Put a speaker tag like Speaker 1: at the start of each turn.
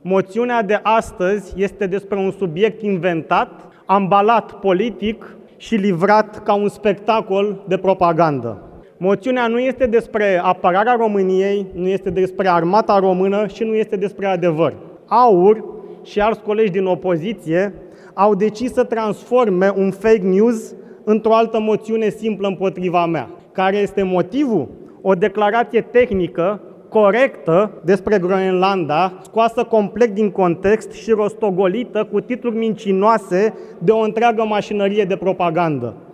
Speaker 1: Moțiunea de astăzi este despre un subiect inventat, ambalat politic și livrat ca un spectacol de propagandă. Moțiunea nu este despre apărarea României, nu este despre armata română și nu este despre adevăr. AUR și alți colegi din opoziție au decis să transforme un fake news într-o altă moțiune simplă împotriva mea. Care este motivul? O declarație tehnică corectă despre Groenlanda, scoasă complet din context și rostogolită cu titluri mincinoase de o întreagă mașinărie de propagandă.